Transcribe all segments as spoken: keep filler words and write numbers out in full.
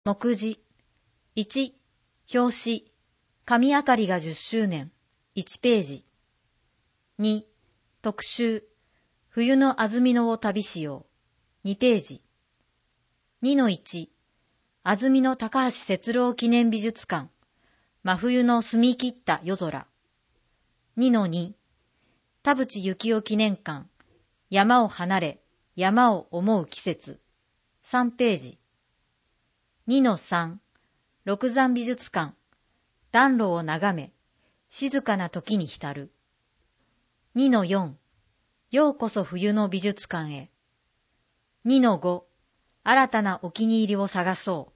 目次。いち、表紙。神あかりがじゅっしゅうねん。いちページ。に、特集。冬の安曇野を旅しよう。にページ。にのいち、安曇野高橋節郎記念美術館。真冬の澄み切った夜空。にのに、田淵幸雄記念館。山を離れ、山を思う季節。さんページ。にのさん、六山美術館。暖炉を眺め、静かな時に浸る。にのよん、ようこそ冬の美術館へ。にのご、新たなお気に入りを探そう。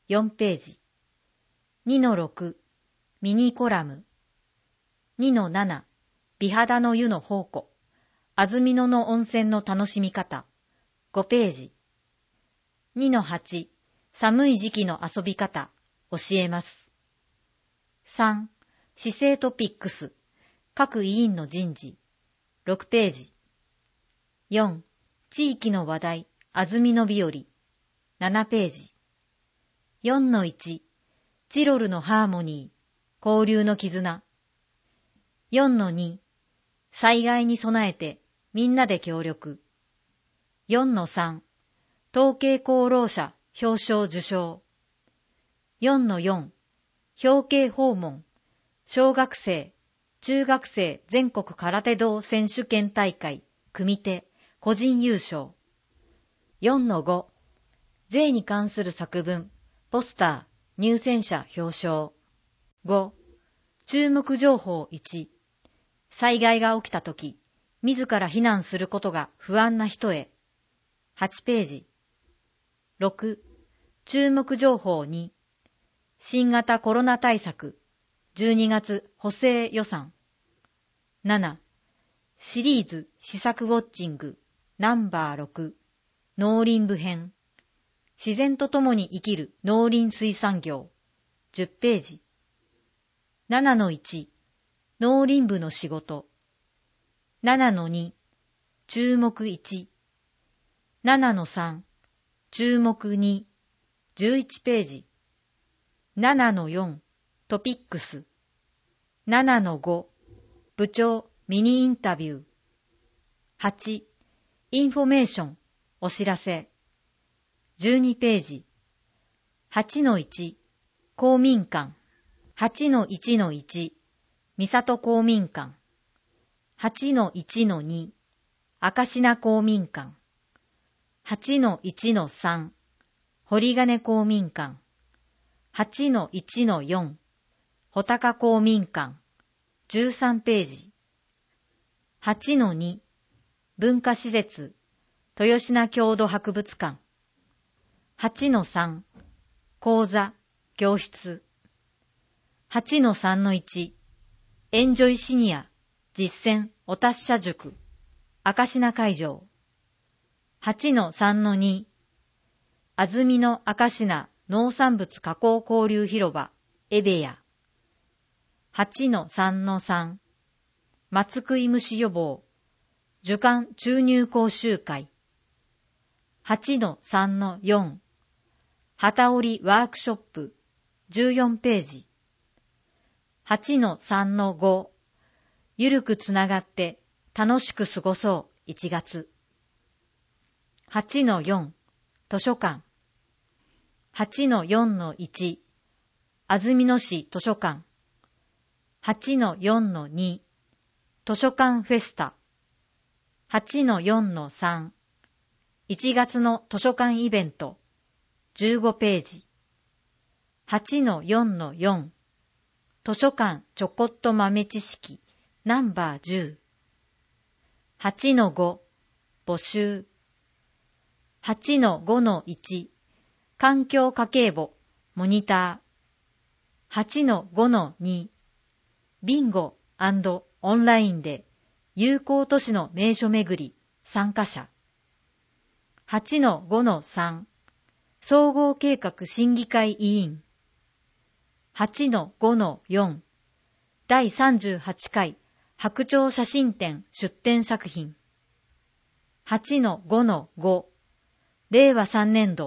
よんページ。にのろく、ミニコラム。にのなな、美肌の湯の宝庫。安曇野の温泉の楽しみ方。ごページ。にのはち、寒い時期の遊び方。教えます。さん、市政トピックス。各委員の人事。ろくページ。よん、地域の話題。安曇野日和。ななページ。よんのいち、チロルのハーモニー。交流の絆。よんのに、災害に備えてみんなで協力。よんのさん、統計功労者表彰受賞。よんのよん、表敬訪問。小学生、中学生全国空手道選手権大会、組手、個人優勝。よんのご、税に関する作文、ポスター、入選者表彰。ご、注目情報いち、災害が起きたとき、自ら避難することが不安な人へ。はちページ。ろく、注目情報に、新型コロナ対策、じゅうにがつ補正予算。なな、シリーズ試作ウォッチングナンバーろく、農林部編。自然とともに生きる農林水産業。じゅっページ。ななのいち、農林部の仕事。ななのに、注目いち。ななのさん、注目に、じゅういちページ。ななのよん、トピックス。ななのご、部長ミニインタビュー。はち、インフォメーション、お知らせ。じゅうにページ。はちのいち、公民館。はちのいちのいち、三郷公民館。はちのいちのに、明科公民館。はちのいちのさん、堀金公民館。はちのいちのよん、穂高公民館。じゅうさんページ。はちのに、文化施設、豊品郷土博物館。はちのさん、講座、教室。はちのさんのいち、エンジョイシニア、実践、お達者塾、明科会場。はちのさんのに、安曇野明科農産物加工交流広場、エベヤ。はちのさんのさん、松食い虫予防、樹幹注入講習会。はちのさんのよん、旗織りワークショップ、じゅうよんページ。はちのさんのご、ゆるくつながって楽しく過ごそういちがつ。はちのよん、図書館。はちのよんのいち、安曇野市図書館。はちのよんのに、図書館フェスタ。はちのよんのさん、いちがつの図書館イベント、じゅうごページ。はちのよんのよん、図書館ちょこっと豆知識、ナンバーじゅう。はちのご、募集。はちのごのいち、環境家計簿、モニター。はちのごのに、ビンゴ&オンラインで友好都市の名所巡り、参加者。はちのごのさん、総合計画審議会委員。はちのごのよん、だいさんじゅうはちかい白鳥写真展出展作品。はちのごのご、れいわさんねんど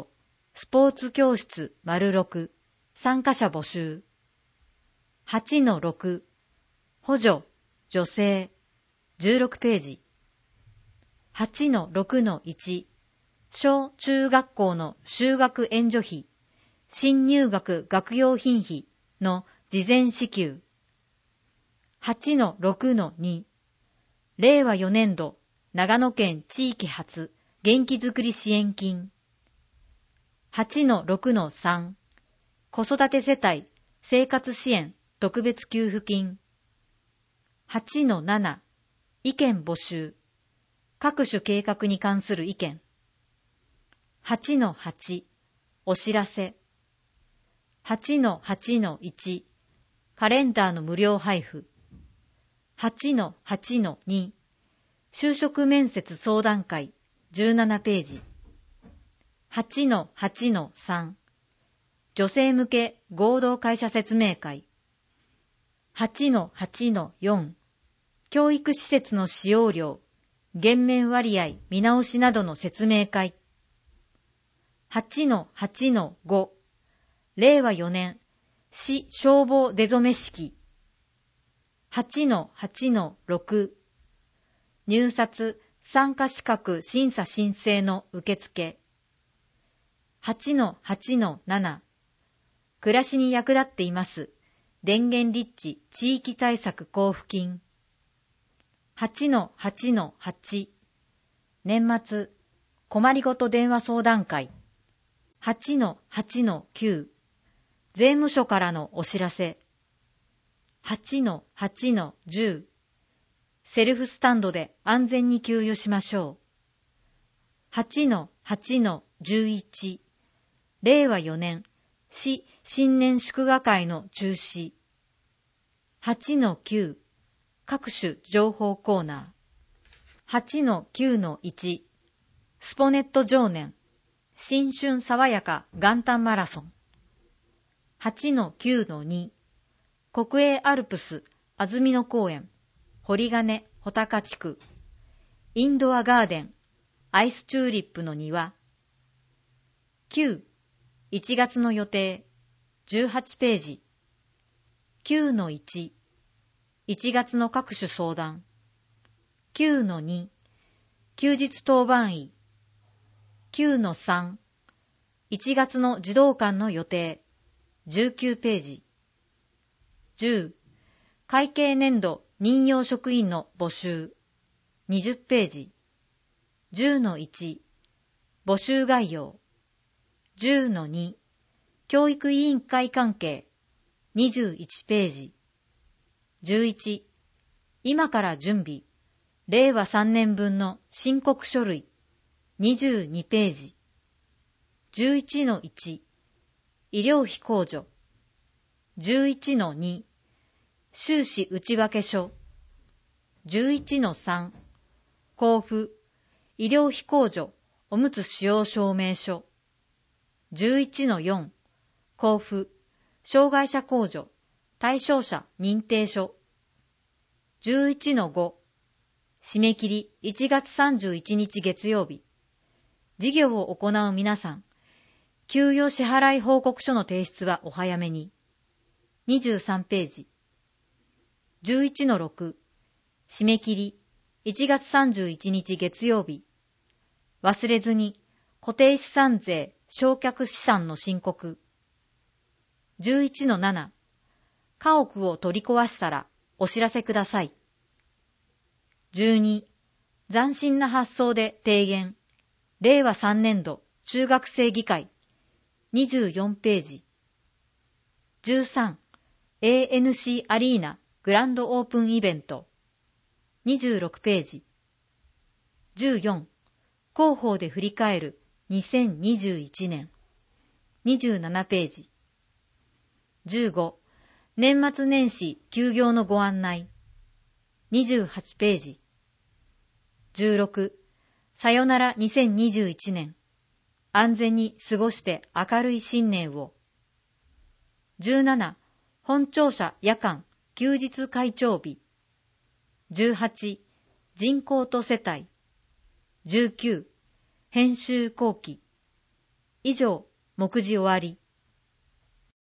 スポーツ教室 ⑥ 参加者募集。はちのろく 補助女性じゅうろくページ。はちのろくのいち 小中学校の修学援助費新入学学用品費の事前支給。はちのろくのに 令和よねん度長野県地域発元気づくり支援金。はちのろくのさん 子育て世帯生活支援特別給付金。はちのなな 意見募集各種計画に関する意見。はちのはち お知らせ。はちのはちのいち カレンダーの無料配布。はちのはちのに 就職面接相談会じゅうななページ。はちのはちのさん 女性向け合同会社説明会。はちのはちのよん 教育施設の使用料減免割合見直しなどの説明会。はちのはちのご 令和よねん市消防出初め式。はちのはちのろく 入札参加資格審査申請の受付。はちのはちのなな 暮らしに役立っています電源立地地域対策交付金。はちのはちのはち 年末困りごと電話相談会。はちのはちのきゅう 税務署からのお知らせ。はちのはちのじゅう セルフスタンドで安全に給油しましょう。はちのはちのじゅういち 令和よねん市新年祝賀会の中止。はちのきゅう 各種情報コーナー。はちのきゅうのいち スポネット常年新春爽やか元旦マラソン。はちのきゅうのに 国営アルプス安曇野公園堀金穂高地区インドアガーデンアイスチューリップの庭。きゅう いちがつの予定じゅうはちページ。きゅうのいち いちがつの各種相談。きゅうのに 休日当番医。きゅうのさん いちがつの児童館の予定じゅうきゅうページ。じゅう会計年度任用職員の募集にじゅうページ。じゅうのいち 募集概要。じゅうのに 教育委員会関係にじゅういちページ。じゅういち今から準備令和さんねんぶんの申告書類にじゅうにページ。じゅういちのいち 医療費控除。じゅういちのに 収支内訳書。じゅういちのさん 交付医療費控除おむつ使用証明書。じゅういちのよん 交付障害者控除対象者認定書。じゅういちのご 締め切りいちがつさんじゅういちにち月曜日。事業を行う皆さん、給与支払い報告書の提出はお早めに。にじゅうさんページ。じゅういちのろく 締め切りいちがつさんじゅういちにち月曜日。忘れずに固定資産税償却資産の申告。じゅういちのなな 家屋を取り壊したらお知らせください。じゅうに斬新な発想で提言令和さんねん度中学生議会にじゅうよんページ。じゅうさん エーエヌシー アリーナグランドオープンイベントにじゅうろくページ。じゅうよん広報で振り返るにせんにじゅういちねんにじゅうななページ。じゅうご年末年始休業のご案内にじゅうはちページ。じゅうろくさよならにせんにじゅういちねん安全に過ごして明るい新年を。じゅうなな本庁舎夜間休日会長日。じゅうはち人口と世帯。じゅうきゅう編集後期。以上目次終わり。